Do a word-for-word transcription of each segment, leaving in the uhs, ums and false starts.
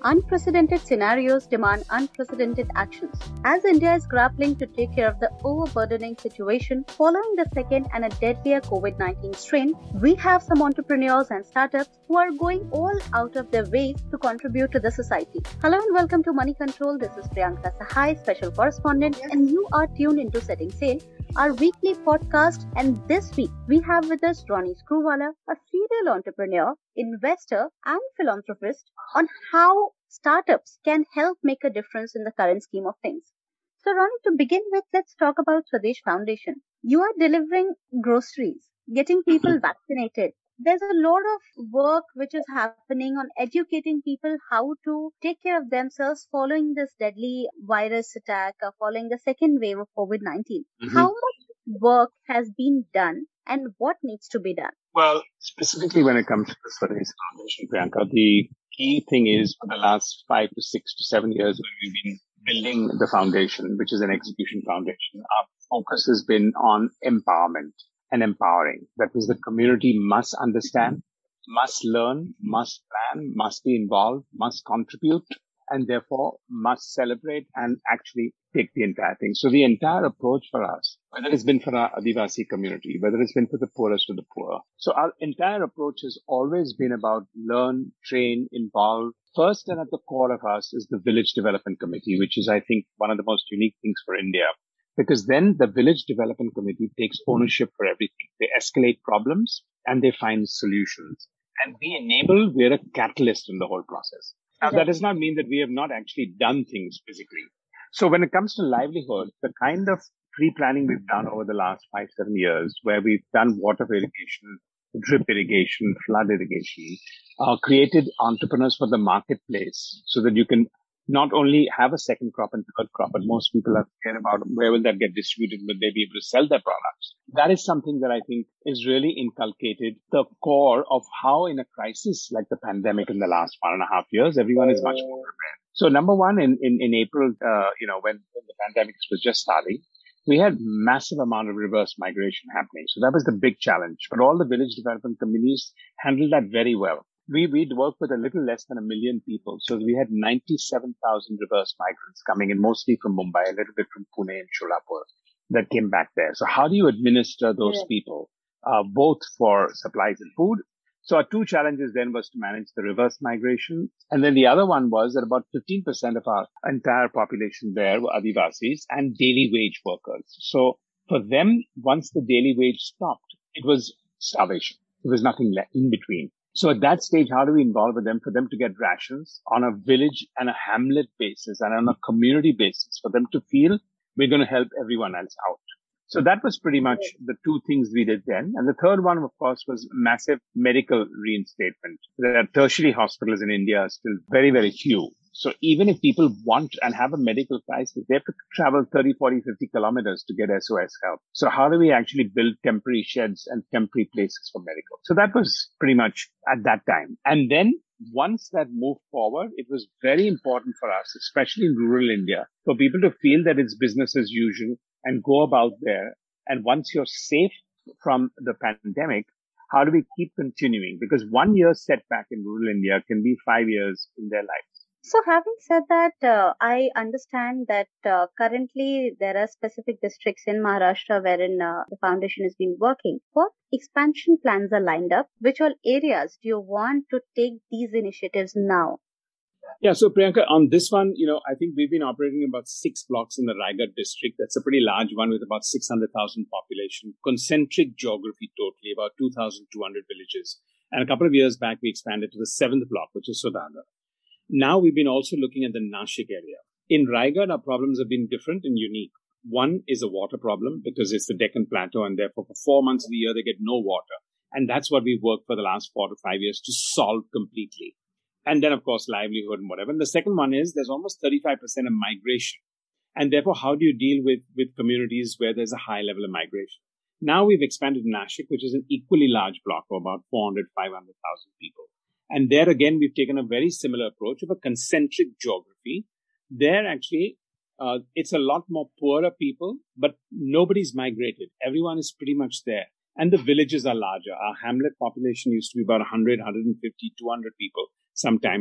Unprecedented scenarios demand unprecedented actions. As India is grappling to take care of the overburdening situation following the second and a deadlier COVID nineteen strain, we have some entrepreneurs and startups who are going all out of their ways to contribute to the society. Hello and welcome to Money Control. This is Priyanka Sahai, special correspondent, and you are tuned into Setting Sail, our weekly podcast. And this week, we have with us Ronnie Screwvala, a serial entrepreneur, investor, and philanthropist, on how startups can help make a difference in the current scheme of things. So, Ronnie, to begin with, let's talk about Swadesh Foundation. You are delivering groceries, getting people vaccinated. There's a lot of work which is happening on educating people how to take care of themselves following this deadly virus attack, or following the second wave of COVID nineteen. Mm-hmm. How much work has been done and what needs to be done? Well, specifically when it comes to the Swadesh Foundation, Priyanka, the key thing is for the last five to six to seven years when we've been building the foundation, which is an execution foundation, our focus has been on empowerment and empowering. That means the community must understand, must learn, must plan, must be involved, must contribute, and therefore must celebrate and actually take the entire thing. So the entire approach for us, whether it's been for our Adivasi community, whether it's been for the poorest of the poor. So our entire approach has always been about learn, train, involve. First and at the core of us is the Village Development Committee, which is, I think, one of the most unique things for India. Because then the Village Development Committee takes ownership for everything. They escalate problems and they find solutions. And we enable, we're a catalyst in the whole process. Now, that does not mean that we have not actually done things physically. So when it comes to livelihood, the kind of pre-planning we've done over the last five, seven years, where we've done water irrigation, drip irrigation, flood irrigation, uh, created entrepreneurs for the marketplace so that you can not only have a second crop and third crop, but most people are scared about where will that get distributed, will they be able to sell their products? That is something that I think is really inculcated the core of how in a crisis like the pandemic in the last one and a half years, everyone is much more prepared. So number one, in, in, in April, uh, you know, when, when the pandemic was just starting, we had massive amount of reverse migration happening. So that was the big challenge. But all the village development communities handled that very well. We, we'd work with a little less than a million people. So we had ninety-seven thousand reverse migrants coming in, mostly from Mumbai, a little bit from Pune and Sholapur, that came back there. So how do you administer those yeah. people, uh, both for supplies and food? So our two challenges then was to manage the reverse migration. And then the other one was that about fifteen percent of our entire population there were Adivasis and daily wage workers. So for them, once the daily wage stopped, it was starvation. There was nothing left in between. So at that stage, how do we involve with them for them to get rations on a village and a hamlet basis and on a community basis for them to feel we're going to help everyone else out? So that was pretty much the two things we did then. And the third one, of course, was massive medical reinstatement. There are tertiary hospitals in India are still very, very few. So even if people want and have a medical crisis, they have to travel thirty, forty, fifty kilometers to get S O S help. So how do we actually build temporary sheds and temporary places for medical? So that was pretty much at that time. And then once that moved forward, it was very important for us, especially in rural India, for people to feel that it's business as usual and go about there. And once you're safe from the pandemic, how do we keep continuing? Because one year setback in rural India can be five years in their lives. So having said that, uh, I understand that uh, currently there are specific districts in Maharashtra wherein uh, the foundation has been working. What expansion plans are lined up? Which all areas do you want to take these initiatives now? Yeah, so Priyanka, on this one, you know, I think we've been operating about six blocks in the Raigad district. That's a pretty large one with about six hundred thousand population, concentric geography totally, about two thousand two hundred villages. And a couple of years back, we expanded to the seventh block, which is Sodagar. Now we've been also looking at the Nashik area. In Raigad, our problems have been different and unique. One is a water problem because it's the Deccan Plateau and therefore for four months of the year, they get no water. And that's what we've worked for the last four to five years to solve completely. And then, of course, livelihood and whatever. And the second one is there's almost thirty-five percent of migration. And therefore, how do you deal with, with communities where there's a high level of migration? Now we've expanded Nashik, which is an equally large block of about four hundred, five hundred thousand people. And there again, we've taken a very similar approach of a concentric geography. There actually, uh, it's a lot more poorer people, but nobody's migrated. Everyone is pretty much there. And the villages are larger. Our hamlet population used to be about one hundred, one hundred fifty, two hundred people sometimes.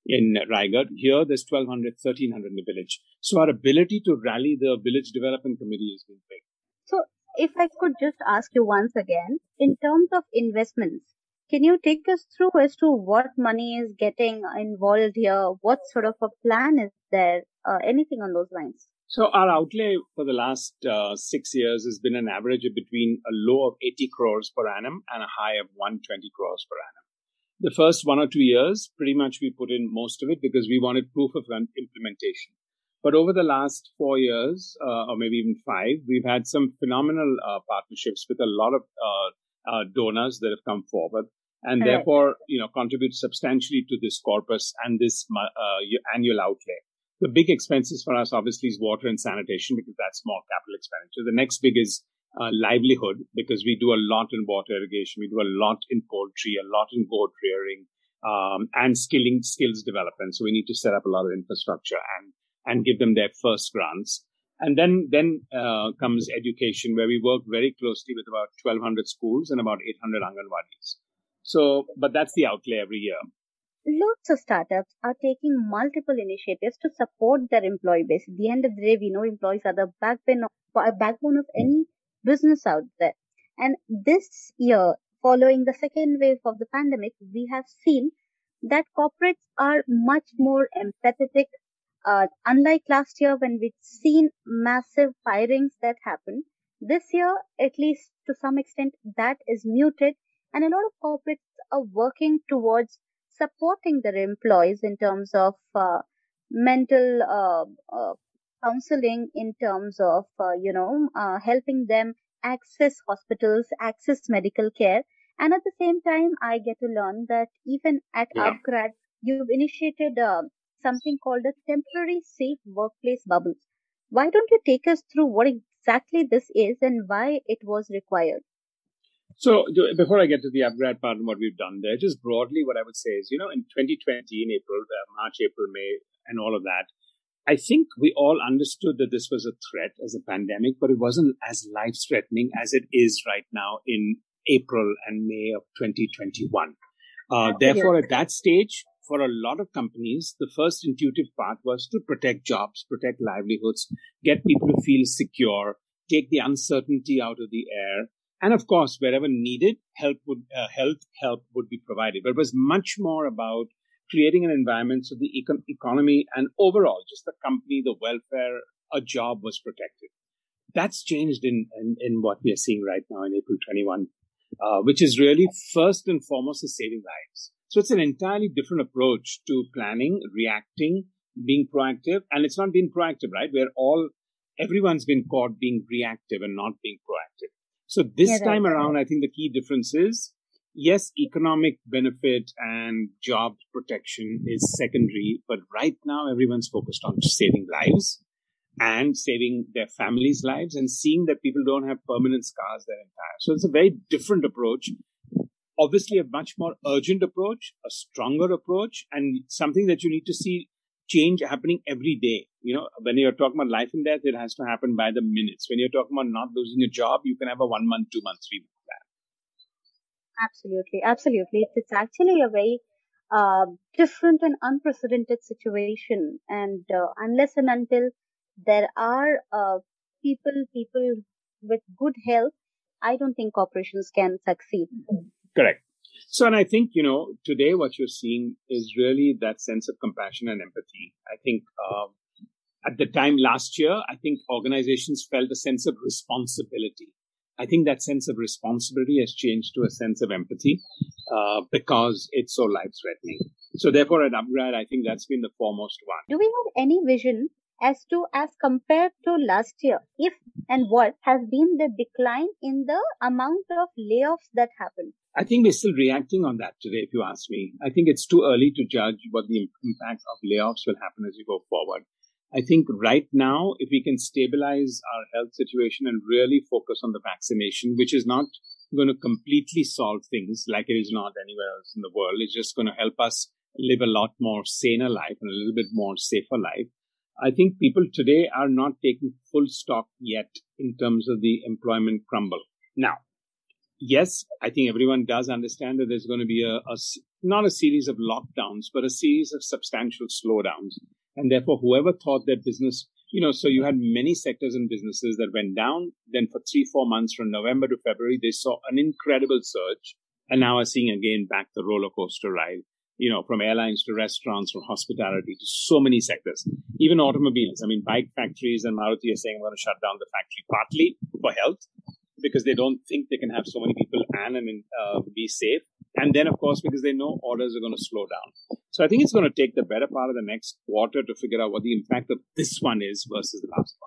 in Raigad. Here, there's twelve hundred, thirteen hundred in the village. So our ability to rally the village development committee has been big. So if I could just ask you once again, in terms of investments, can you take us through as to what money is getting involved here? What sort of a plan is there? Uh, anything on those lines? So our outlay for the last uh, six years has been an average of between a low of eighty crores per annum and a high of one hundred twenty crores per annum. The first one or two years, pretty much we put in most of it because we wanted proof of implementation. But over the last four years, uh, or maybe even five, we've had some phenomenal uh, partnerships with a lot of uh, uh, donors that have come forward and All therefore, right. you know, contribute substantially to this corpus and this uh, annual outlay. The big expenses for us, obviously, is water and sanitation because that's more capital expenditure. The next big is uh, livelihood because we do a lot in water irrigation. We do a lot in poultry, a lot in goat rearing, um, and skilling skills development. So we need to set up a lot of infrastructure and, and give them their first grants. And then, then uh, comes education, where we work very closely with about twelve hundred schools and about eight hundred Anganwadis. So, but that's the outlay every year. Lots of startups are taking multiple initiatives to support their employee base. At the end of the day, we know employees are the backbone of, backbone of any business out there. And this year, following the second wave of the pandemic, we have seen that corporates are much more empathetic. Uh, unlike last year when we'd seen massive firings that happened, this year, at least to some extent, that is muted. And a lot of corporates are working towards supporting their employees in terms of uh, mental uh, uh, counseling, in terms of, uh, you know, uh, helping them access hospitals, access medical care. And at the same time, I get to learn that even at yeah. Upgrad, you've initiated uh, something called a temporary safe workplace bubbles. Why don't you take us through what exactly this is and why it was required? So before I get to the Upgrad part and what we've done there, just broadly what I would say is, you know, in twenty twenty, in April, uh, March, April, May, and all of that, I think we all understood that this was a threat as a pandemic, but it wasn't as life-threatening as it is right now in April and May of twenty twenty-one. Uh, therefore, at that stage, for a lot of companies, the first intuitive part was to protect jobs, protect livelihoods, get people to feel secure, take the uncertainty out of the air. And of course, wherever needed, help would uh, health help would be provided. But it was much more about creating an environment so the econ- economy and overall, just the company, the welfare, a job was protected. That's changed in, in, in what we are seeing right now in April twenty-one, uh, which is really first and foremost is saving lives. So it's an entirely different approach to planning, reacting, being proactive. And it's not being proactive, right? We're all, everyone's been caught being reactive and not being proactive. So this yeah, time around, I think the key difference is, yes, economic benefit and job protection is secondary, but right now everyone's focused on saving lives and saving their families' lives and seeing that people don't have permanent scars their entire. So it's a very different approach, obviously a much more urgent approach, a stronger approach, and something that you need to see change happening every day. You know, when you're talking about life and death, it has to happen by the minutes. When you're talking about not losing a job, you can have a one month, two month, three month plan. Absolutely. Absolutely. It's actually a very uh, different and unprecedented situation. And uh, unless and until there are uh, people, people with good health, I don't think corporations can succeed. Correct. So, and I think, you know, today what you're seeing is really that sense of compassion and empathy. I think uh, at the time last year, I think organizations felt a sense of responsibility. I think that sense of responsibility has changed to a sense of empathy uh, because it's so life-threatening. So therefore, at Upgrad, I think that's been the foremost one. Do we have any vision as to, as compared to last year, if and what has been the decline in the amount of layoffs that happened? I think we're still reacting on that today, if you ask me. I think it's too early to judge what the impact of layoffs will happen as we go forward. I think right now, if we can stabilize our health situation and really focus on the vaccination, which is not going to completely solve things like it is not anywhere else in the world, it's just going to help us live a lot more saner life and a little bit more safer life. I think people today are not taking full stock yet in terms of the employment crumble. Now, yes, I think everyone does understand that there's going to be a, a s- not a series of lockdowns, but a series of substantial slowdowns. And therefore, whoever thought that business, you know, so you had many sectors and businesses that went down. Then for three, four months from November to February, they saw an incredible surge. And now are seeing again back the roller coaster ride, you know, from airlines to restaurants, from hospitality to so many sectors, even automobiles. I mean, bike factories and Maruti are saying, I'm going to shut down the factory partly for health, because they don't think they can have so many people and, and uh, be safe. And then, of course, because they know orders are going to slow down. So I think it's going to take the better part of the next quarter to figure out what the impact of this one is versus the last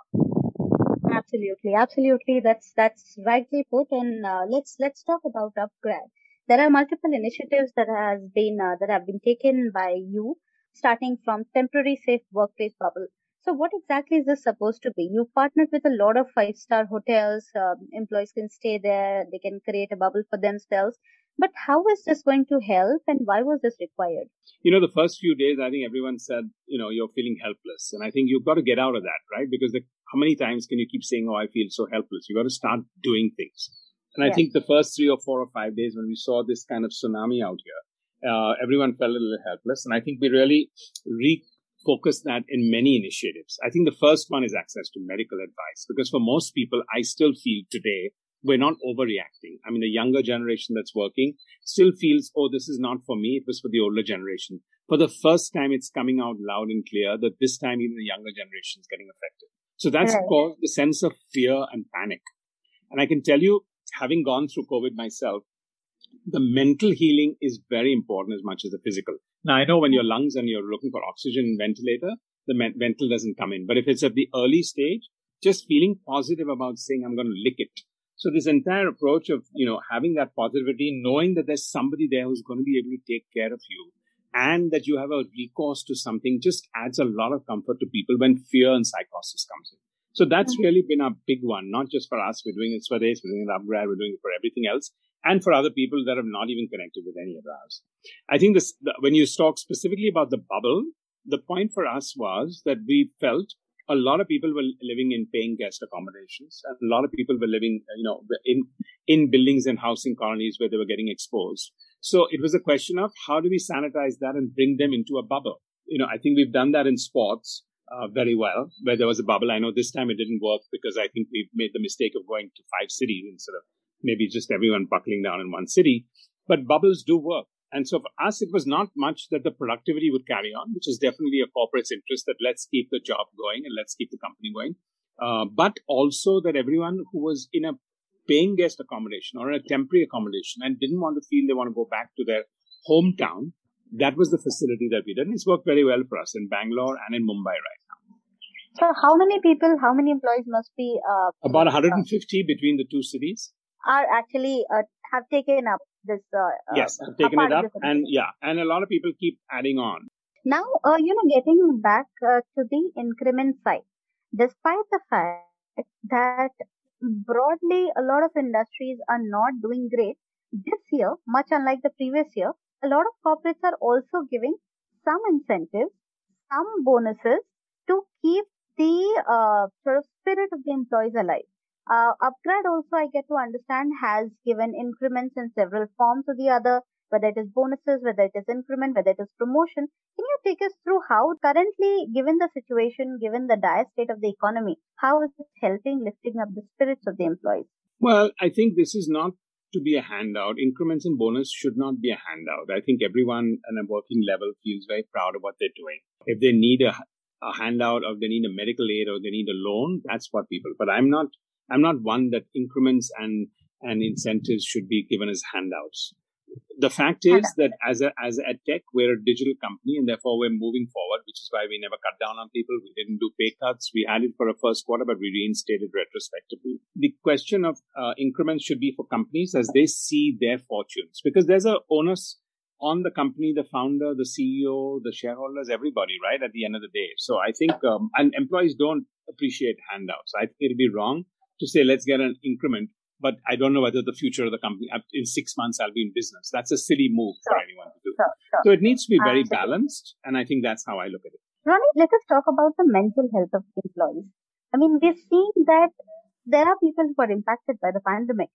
one. Absolutely, absolutely. That's that's rightly put. And uh, let's let's talk about Upgrad. There are multiple initiatives that has been uh, that have been taken by you, starting from temporary safe workplace bubble. So, what exactly is this supposed to be? You partnered with a lot of five-star hotels. Um, employees can stay there. They can create a bubble for themselves. But how is this going to help, and why was this required? You know, the first few days, I think everyone said, you know, you're feeling helpless. And I think you've got to get out of that, right? Because the, how many times can you keep saying, oh, I feel so helpless? You've got to start doing things. And I yeah. think the first three or four or five days when we saw this kind of tsunami out here, uh, everyone felt a little helpless. And I think we really refocused that in many initiatives. I think the first one is access to medical advice, because for most people, I still feel today, we're not overreacting. I mean, the younger generation that's working still feels, oh, this is not for me. It was for the older generation. For the first time, it's coming out loud and clear that this time even the younger generation is getting affected. So that's right. Caused the sense of fear and panic. And I can tell you, having gone through COVID myself, the mental healing is very important as much as the physical. Now, I know when your lungs and you're looking for oxygen and ventilator, the men- mental doesn't come in. But if it's at the early stage, just feeling positive about saying, I'm going to lick it. So this entire approach of, you know, having that positivity, knowing that there's somebody there who's going to be able to take care of you and that you have a recourse to something just adds a lot of comfort to people when fear and psychosis comes in. So that's mm-hmm. really been a big one, not just for us. We're doing it for this, we're doing it Upgrad, we're doing it for everything else, and for other people that have not even connected with any of ours. I think this, when you talk specifically about the bubble, the point for us was that we felt a lot of people were living in paying guest accommodations, and a lot of people were living, you know, in in buildings and housing colonies where they were getting exposed. So it was a question of how do we sanitize that and bring them into a bubble? You know, I think we've done that in sports uh, very well, where there was a bubble. I know this time it didn't work because I think we made the mistake of going to five cities instead of maybe just everyone buckling down in one city. But bubbles do work. And so for us, it was not much that the productivity would carry on, which is definitely a corporate's interest that let's keep the job going and let's keep the company going. Uh, but also that everyone who was in a paying guest accommodation or in a temporary accommodation and didn't want to feel they want to go back to their hometown, that was the facility that we did. And it's worked very well for us in Bangalore and in Mumbai right now. So how many people, how many employees must be? Uh, About one hundred fifty uh, between the two cities. Are actually uh, have taken up this. Uh, yes, have taken it up. And yeah, and a lot of people keep adding on. Now, uh, you know, getting back uh, to the increment side, despite the fact that broadly a lot of industries are not doing great this year, much unlike the previous year, a lot of corporates are also giving some incentives, some bonuses to keep the uh, sort of spirit of the employees alive. Uh, Upgrad also, I get to understand, has given increments in several forms or the other, whether it is bonuses, whether it is increment, whether it is promotion. Can you take us through how currently, given the situation, given the dire state of the economy, how is it helping lifting up the spirits of the employees? Well, I think this is not to be a handout. Increments and bonus should not be a handout. I think everyone at a working level feels very proud of what they're doing. If they need a, a handout or they need a medical aid or they need a loan, that's what people, but I'm not I'm not one that increments and, and incentives should be given as handouts. The fact is that as a, as a tech, we're a digital company and therefore we're moving forward, which is why we never cut down on people. We didn't do pay cuts. We had it for a first quarter, but we reinstated retrospectively. The question of uh, increments should be for companies as they see their fortunes, because there's a onus on the company, the founder, the C E O, the shareholders, everybody, right, at the end of the day. So I think, um, and employees don't appreciate handouts. I think it'll be wrong to say, let's get an increment, but I don't know whether the future of the company, in six months, I'll be in business. That's a silly move sure. for anyone to do. Sure, sure. So it needs to be very Absolutely. balanced, and I think that's how I look at it. Ronnie, let us talk about the mental health of employees. I mean, we've seen that there are people who are impacted by the pandemic,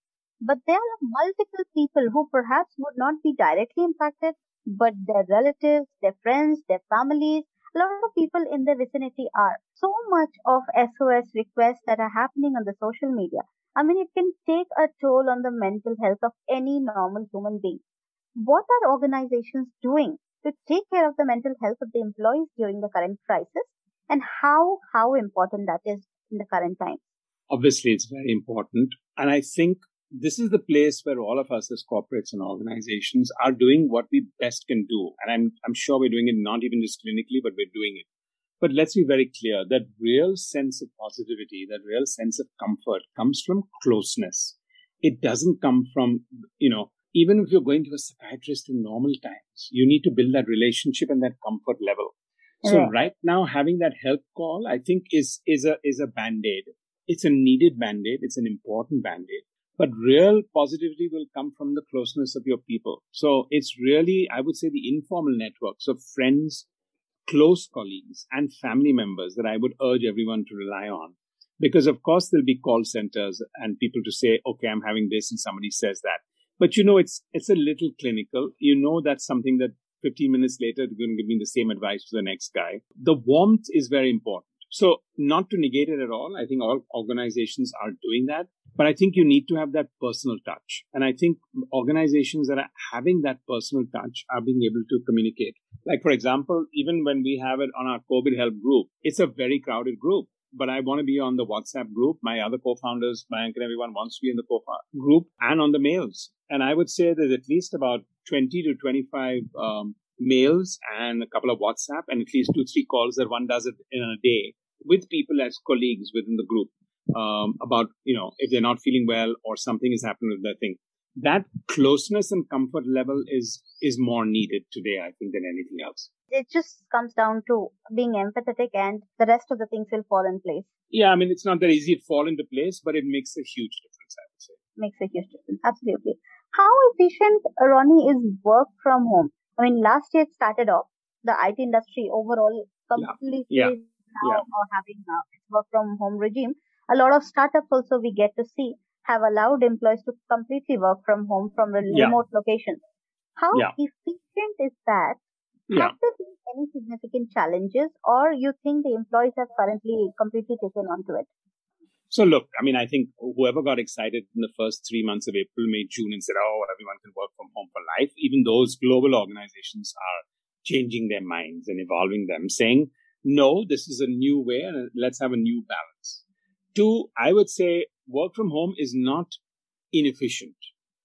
But there are multiple people who perhaps would not be directly impacted, but their relatives, their friends, their families, a lot of people in the vicinity are. So much of S O S requests that are happening on the social media. I mean, it can take a toll on the mental health of any normal human being. What are organizations doing to take care of the mental health of the employees during the current crisis, and how how important that is in the current time? Obviously, it's very important. And I think this is the place where all of us as corporates and organizations are doing what we best can do. And I'm, I'm sure we're doing it not even just clinically, but we're doing it. But let's be very clear, that real sense of positivity, that real sense of comfort comes from closeness. It doesn't come from, you know, even if you're going to a psychiatrist in normal times, you need to build that relationship and that comfort level. So Yeah. right now, having that help call, I think is, is a, is a band-aid. It's a needed band-aid. It's an important band-aid. But real positivity will come from the closeness of your people. So it's really, I would say, the informal networks of friends, close colleagues, and family members that I would urge everyone to rely on. Because, of course, there'll be call centers and people to say, okay, I'm having this, and somebody says that. But, you know, it's it's a little clinical. You know, that's something that fifteen minutes later, they're going to give me the same advice to the next guy. The warmth is very important. So not to negate it at all, I think all organizations are doing that. But I think you need to have that personal touch. And I think organizations that are having that personal touch are being able to communicate. Like, for example, even when we have it on our COVID help group, it's a very crowded group. But I want to be on the WhatsApp group. My other co-founders, Mayank and everyone wants to be in the co group and on the mails. And I would say there's at least about twenty to twenty-five um, mails and a couple of WhatsApp and at least two, three calls that one does it in a day with people as colleagues within the group um, about, you know, if they're not feeling well or something is happening with their thing. That closeness and comfort level is is more needed today, I think, than anything else. It just comes down to being empathetic, and the rest of the things will fall in place. Yeah, I mean, it's not that easy to fall into place, but it makes a huge difference, I would say. Makes a huge difference. Absolutely. How efficient, Ronnie, is work from home? I mean, last year it started off, the I T industry overall completely Yeah. is now Yeah. uh, having a work from home regime. A lot of startups also we get to see have allowed employees to completely work from home from re- Yeah. remote locations. How Yeah. efficient is that? Yeah. Have there been any significant challenges, or you think the employees have currently completely taken onto it? So look, I mean, I think whoever got excited in the first three months of April, May, June and said, oh, everyone can work from home for life, even those global organizations are changing their minds and evolving them, saying, no, this is a new way and let's have a new balance. Two, I would say work from home is not inefficient.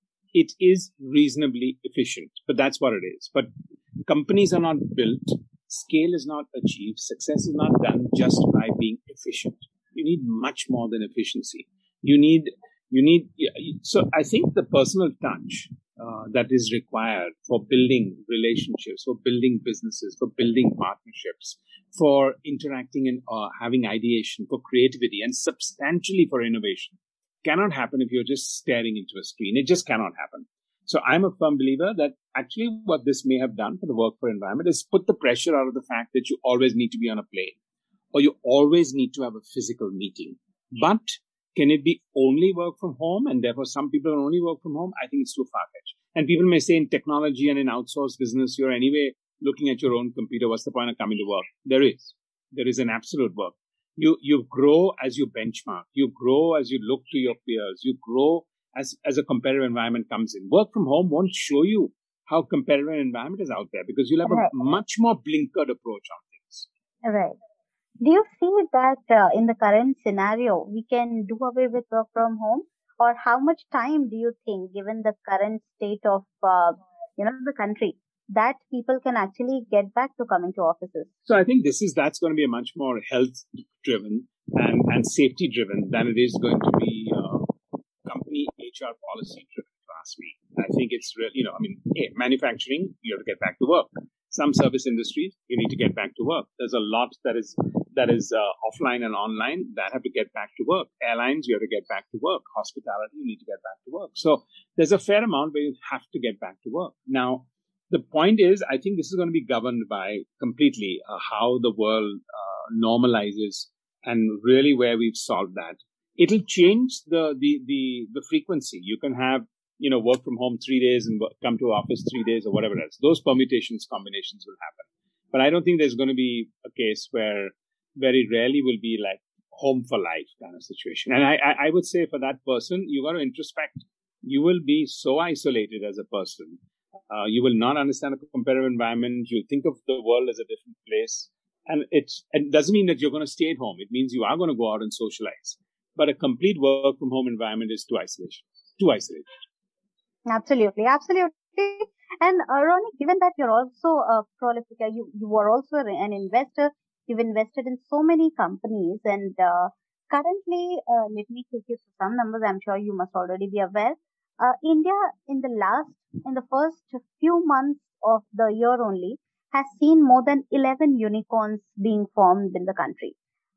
It is reasonably efficient, but that's what it is. But companies are not built, scale is not achieved, success is not done just by being efficient. You need much more than efficiency. You need, you need, so I think the personal touch uh, that is required for building relationships, for building businesses, for building partnerships, for interacting and uh, having ideation, for creativity, and substantially for innovation cannot happen if you're just staring into a screen. It just cannot happen. So I'm a firm believer that actually what this may have done for the work for environment is put the pressure out of the fact that you always need to be on a plane or you always need to have a physical meeting. But can it be only work from home and therefore some people can only work from home? I think it's too far-fetched. And people may say in technology and in outsourced business, you're anyway looking at your own computer. What's the point of coming to work? There is. There is an absolute work. You you grow as you benchmark. You grow as you look to your peers. You grow as, as a competitive environment comes in. Work from home won't show you how competitive an environment is out there because you'll have Right. a much more blinkered approach on things. Right. Do you see that uh, in the current scenario, we can do away with work from home? Or how much time do you think, given the current state of, uh, you know, the country, that people can actually get back to coming to offices? So I think this is, that's going to be a much more health driven and, and safety driven than it is going to be uh, company H R policy driven, if you ask me. I think it's real, you know, I mean, hey, manufacturing, you have to get back to work. Some service industries, you need to get back to work. There's a lot that is that is uh, offline and online that have to get back to work. Airlines, you have to get back to work. Hospitality, you need to get back to work. So there's a fair amount where you have to get back to work. Now, the point is, I think this is going to be governed by completely uh, how the world uh, normalizes and really where we've solved that it'll change the, the, the, the frequency. You can have, you know, work from home three days and work, come to office three days or whatever else. Those permutations, combinations will happen. But I don't think there's going to be a case where very rarely will be like home for life kind of situation. And I, I, I would say for that person, you got to introspect. You will be so isolated as a person. Uh, you will not understand a competitive environment. You'll think of the world as a different place. And it's, it doesn't mean that you're going to stay at home. It means you are going to go out and socialize. But a complete work from home environment is too isolation, too isolated. Absolutely, absolutely. And uh, Ronnie, given that you're also a prolific, uh, you you are also an investor. You've invested in so many companies, and uh, currently, uh, let me take you through some numbers. I'm sure you must already be aware. Uh, India, in the last, in the first few months of the year only, has seen more than eleven unicorns being formed in the country.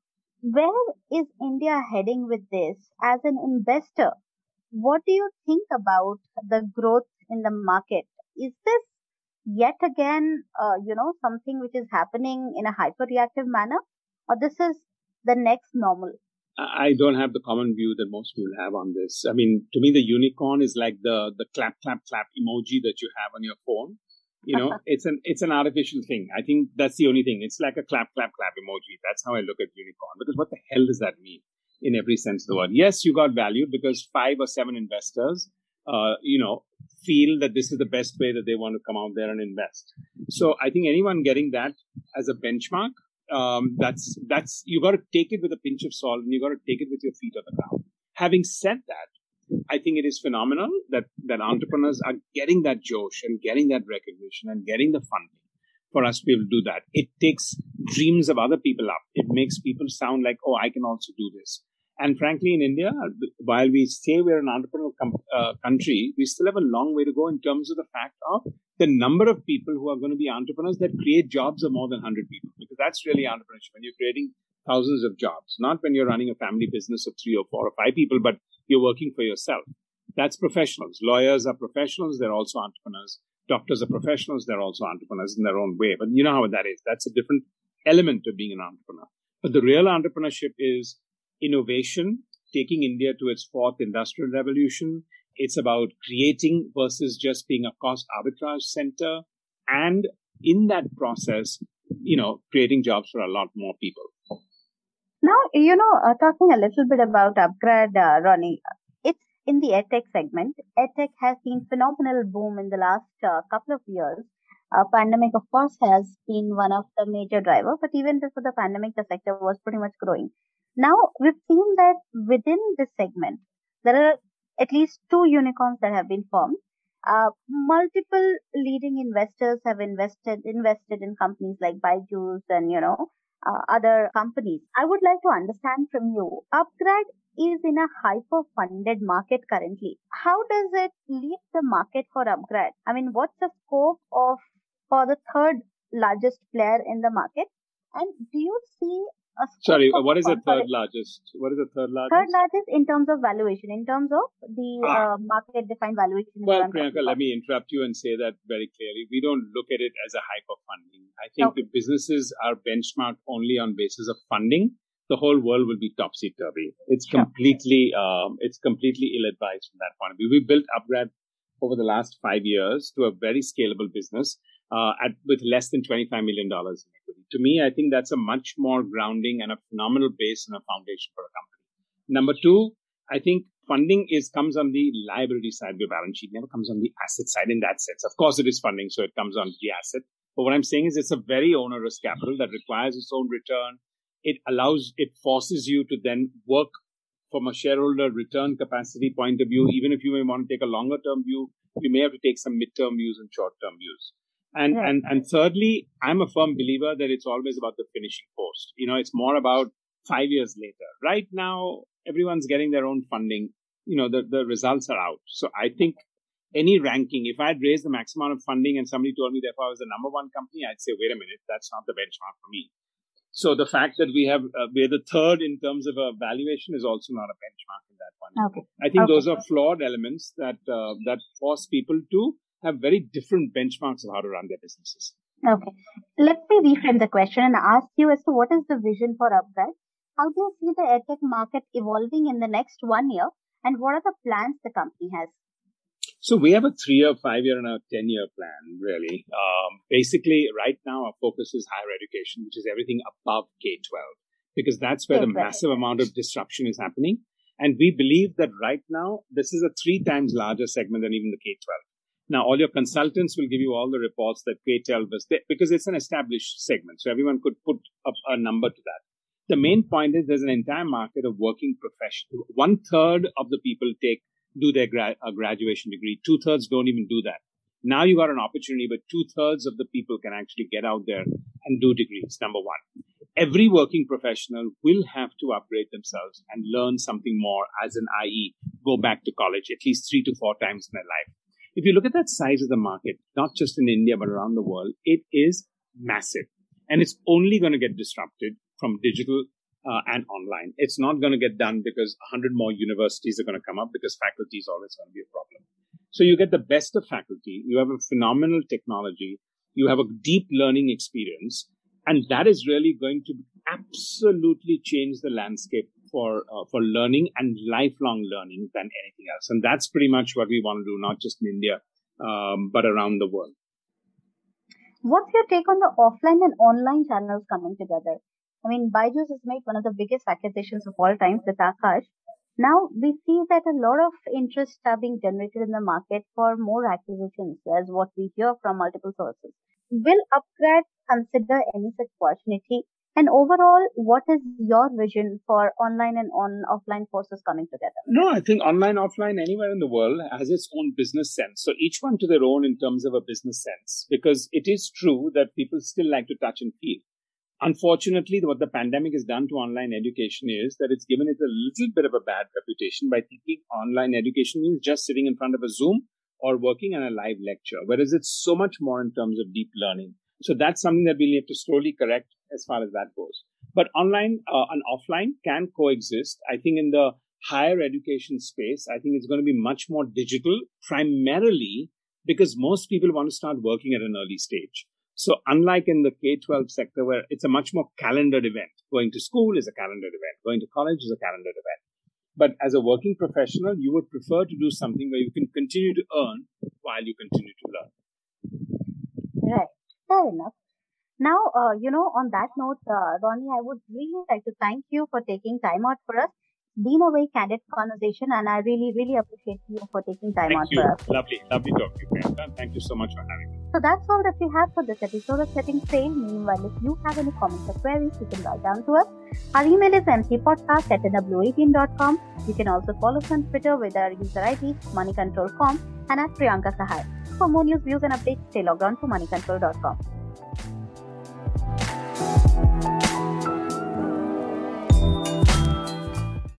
Where is India heading with this? As an investor, what do you think about the growth in the market? Is this yet again, uh, you know, something which is happening in a hyper-reactive manner, or this is the next normal? I don't have the common view that most people have on this. I mean, to me, the unicorn is like the the clap, clap, clap emoji that you have on your phone. You know, it's an it's an artificial thing. I think that's the only thing. It's like a clap, clap, clap emoji. That's how I look at unicorn. Because what the hell does that mean in every sense of the word? Yes, you got valued because five or seven investors, uh, you know, feel that this is the best way that they want to come out there and invest. So I think anyone getting that as a benchmark, um, that's that's you got to take it with a pinch of salt, and you got to take it with your feet on the ground. Having said that, I think it is phenomenal that, that entrepreneurs are getting that josh and getting that recognition and getting the funding for us to be able to do that. It takes dreams of other people up. It makes people sound like, oh, I can also do this. And frankly, in India, while we say we're an entrepreneurial com- uh, country, we still have a long way to go in terms of the fact of the number of people who are going to be entrepreneurs that create jobs of more than one hundred people. Because that's really entrepreneurship. When you're creating thousands of jobs, not when you're running a family business of three or four or five people, but you're working for yourself. That's professionals. Lawyers are professionals. They're also entrepreneurs. Doctors are professionals. They're also entrepreneurs in their own way. But you know how that is. That's a different element of being an entrepreneur. But the real entrepreneurship is innovation, taking India to its fourth industrial revolution. It's about creating versus just being a cost arbitrage center. And in that process, you know, creating jobs for a lot more people. Now, you know, uh, talking a little bit about Upgrad, uh, Ronnie, it's in the edtech segment. Edtech has seen phenomenal boom in the last uh, couple of years. Uh, pandemic, of course, has been one of the major drivers, but even before the pandemic, the sector was pretty much growing. Now, we've seen that within this segment, there are at least two unicorns that have been formed. Uh, multiple leading investors have invested invested in companies like Byju's and, you know, uh, other companies. I would like to understand from you, Upgrad is in a hyper-funded market currently. How does it lead the market for Upgrad? I mean, what's the scope of for the third largest player in the market? And do you see a scope Sorry, of what is the third largest? What is the third largest? Third largest in terms of valuation, in terms of the Ah. uh, market-defined valuation. Well, Priyanka, let me interrupt you and say that very clearly. We don't look at it as a hyper funding. I think Okay. if businesses are benchmarked only on basis of funding, the whole world will be topsy-turvy. It's Sure. completely, um, it's completely ill-advised from that point of view. We built Upgrad over the last five years to a very scalable business uh, at with less than twenty-five million dollars in equity. To me, I think that's a much more grounding and a phenomenal base and a foundation for a company. Number two, I think funding is comes on the liability side of your balance sheet, never comes on the asset side in that sense. Of course, it is funding, so it comes on the asset. But what I'm saying is it's a very onerous capital that requires its own return. It allows, it forces you to then work from a shareholder return capacity point of view. Even if you may want to take a longer term view, you may have to take some midterm views and short term views. And, right. and, and thirdly, I'm a firm believer that it's always about the finishing post. You know, it's more about five years later. Right now, everyone's getting their own funding. You know, the, the results are out. So I think any ranking, if I'd raised the maximum amount of funding and somebody told me therefore I was the number one company, I'd say, wait a minute, that's not the benchmark for me. So the fact that we have, uh, we're the third in terms of a valuation is also not a benchmark in that one. Okay. I think okay. those are flawed elements that, uh, that force people to have very different benchmarks of how to run their businesses. Okay. Let me reframe the question and ask you as to what is the vision for Upgrad? how do you see the edtech market evolving in the next one year, and what are the plans the company has? So we have a three-year, five-year, and a ten-year plan, really. Um, basically, right now, our focus is higher education, which is everything above K twelve, because that's where the massive amount of disruption is happening. And we believe that right now, this is a three times larger segment than even the K twelve. Now, all your consultants will give you all the reports that K twelve is there, because it's an established segment. So everyone could put up a number to that. The main point is there's an entire market of working professionals. One third of the people take do their gra- uh, graduation degree. Two thirds don't even do that. Now you got an opportunity, but two thirds of the people can actually get out there and do degrees. Number one, every working professional will have to upgrade themselves and learn something more, as in, that is, go back to college at least three to four times in their life. If you look at that size of the market, not just in India, but around the world, it is massive. And it's only going to get disrupted from digital Uh, and online. It's not going to get done because a hundred more universities are going to come up, because faculty is always going to be a problem. So you get the best of faculty. You have a phenomenal technology. You have a deep learning experience. And that is really going to absolutely change the landscape for, uh, for learning and lifelong learning than anything else. And that's pretty much what we want to do, not just in India, um, but around the world. What's your take on the offline and online channels coming together? I mean, Byju's has made one of the biggest acquisitions of all time with Aakash. Now we see that a lot of interest are being generated in the market for more acquisitions, as what we hear from multiple sources. Will Upgrad consider any such opportunity? And overall, what is your vision for online and on offline forces coming together? No, I think online, offline, anywhere in the world has its own business sense. So each one to their own in terms of a business sense, because it is true that people still like to touch and feel. Unfortunately, what the pandemic has done to online education is that it's given it a little bit of a bad reputation by thinking online education means just sitting in front of a Zoom or working on a live lecture, whereas it's so much more in terms of deep learning. So that's something that we'll have to slowly correct as far as that goes. But online uh, and offline can coexist. I think in the higher education space, I think it's going to be much more digital, primarily because most people want to start working at an early stage. So unlike in the K twelve sector, where it's a much more calendared event, going to school is a calendared event, going to college is a calendared event. But as a working professional, you would prefer to do something where you can continue to earn while you continue to learn. Right. Fair enough. Now, uh, you know, on that note, uh, Ronnie, I would really like to thank you for taking time out for us. Been a very candid conversation, and I really, really appreciate you for taking time Thank out you. for us. Lovely, lovely talking to you, Priyanka. Thank you so much for having me. So that's all that we have for this episode of Setting Sail. Meanwhile, if you have any comments or queries, you can write down to us. Our email is m c podcast at n w eighteen dot com. You can also follow us on Twitter with our user I D, money control dot com, and at Priyanka Sahai. For more news, views, and updates, stay logged on to money control dot com.